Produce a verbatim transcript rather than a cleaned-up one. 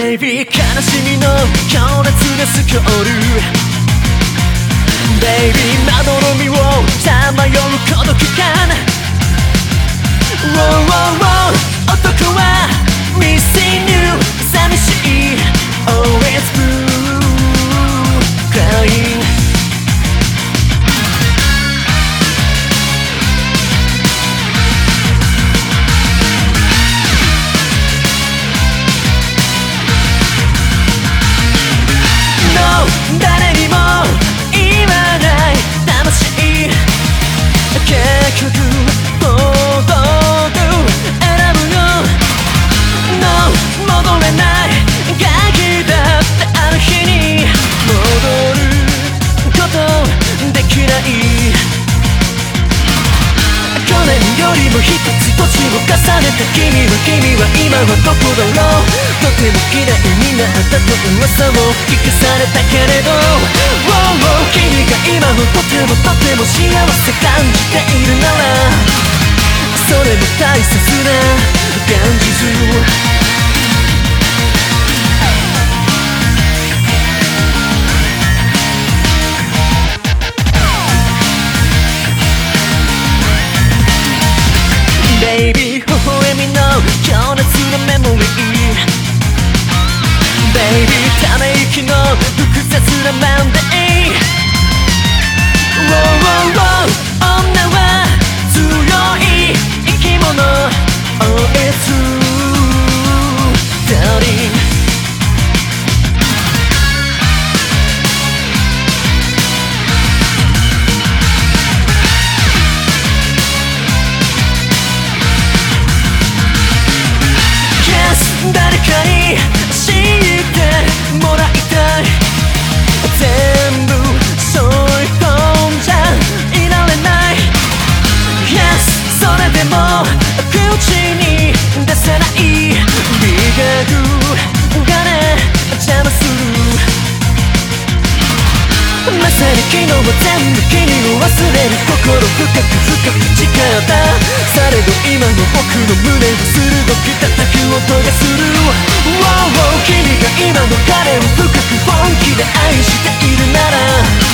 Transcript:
Baby 悲しみの強烈なスコール Baby まどろみをさまよう孤独感 Wow, wow, wow 男は Missing you 寂しい Always blue Crying誰にも言わない魂結局孤独選ぶよ No 戻れないガキだってある日に戻ることできない去年よりも一つ年を重ねた君は君は今はどこだろうとても嫌いになったと噂を聞かされたけれど wow, wow 君が今もとてもとても幸せ感じているならそれも大切な現実Baby 微笑みの強烈なメモリー Baby ため息の複雑なマンデー Wow, wow, wow 女は強い生き物 Oh it's true Darling誰かに知ってもらいたい全部背負い込んじゃいられない Yes それでも口に出せない美学がね邪魔するまさに昨日は全部君を忘れる心深く深く誓ったされど今の僕の胸を鋭く叩く音がする Wow, wow 君が今の彼を深く本気で愛しているなら